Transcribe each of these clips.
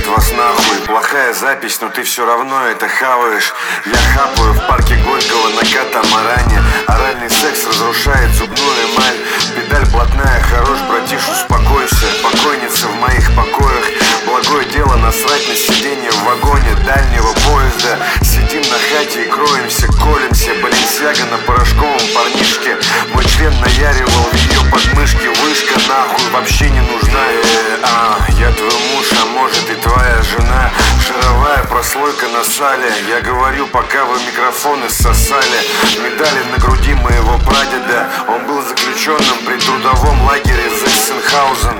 знает вас нахуй. Плохая запись, но ты все равно это хаваешь. Я хапаю в парке Горького на катамаране. Оральный секс разрушает зубную эмаль. Педаль блатная, хорош, братиш, успокойся. Покойница в моих покоях. Благое дело насрать на сиденье в вагоне дальнего поезда. Сидим на хате и кроемся, колемся. Баленсиага на порошковом парнишке. Мой член наяривал в ее подмышке. Вышка нахуй вообще не нужна. Я твой муж, а может и твоя жена. Шаровая прослойка на сале. Я говорю, пока вы микрофоны ссосали. Медали на груди моего прадеда. Он был заключенным при трудовом лагере Зейсенхаузен.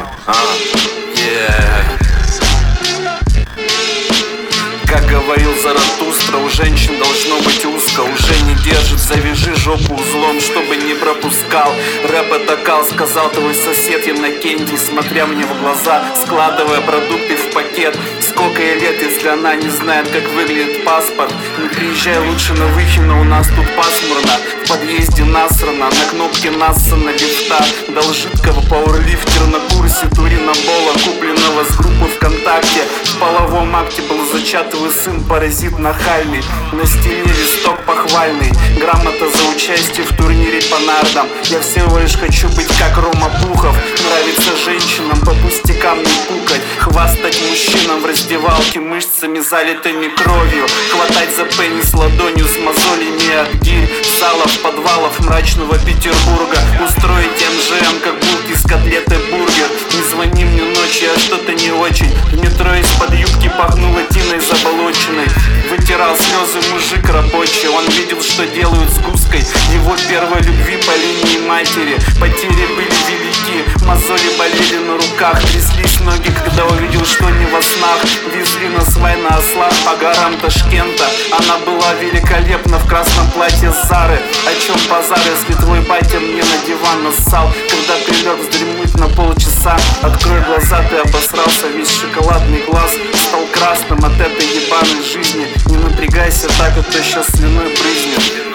Как говорил Заратустра, у женщин должно быть узко. Уже не держит, завяжи жопу узлом, чтобы не пропускал. Рэп это кал, сказал твой сосед Иннокентий, смотря мне в глаза, складывая продукты в пакет. Сколько ей лет, если она не знает, как выглядит паспорт? Не приезжай лучше на Выхино, у нас тут пасмурно. В подъезде насрано, на кнопке нассана лифта. Дал жидкого пауэрлифтера на курсе Турина-Бола, купленного с группы ВКонтакте. В половом акте был зачат твой сын, паразит нахальный. На стене листок похвальный, грамота за участие в турнире по нардам. Я всего лишь хочу быть как Рома Пухов. Нравится женщинам по пустякам не пукать. Хвастать мужчинам в раздевалке мышцами, залитыми кровью. Хватать за пенис ладонью с мозолями от гирь. Залов, подвалов мрачного Петербурга. Устроить МЖМ, как булки с котлеты бургер. Не звони мне ночью, я что-то не очень. В метро из-под юбки пахнуло тиной заболоченной. Вытирал слезы мужик рабочий. Он видел, что делают с гуской его первой любви по линии матери. Потери были велики, мозоли болели на руках. Тряслись ноги, когда увидел, что не во снах. Везли на свай на ослах по горам Ташкента. Она была великолепна в красном платье Зары. О чем базар, если твой батя мне на диван нассал? Когда прилег вздремнуть на полчаса. Открой глаза, ты обосрался, весь шоколадный глаз стал красным от этой ебаной жизни. Не напрягайся так, а то сейчас слюной брызнет.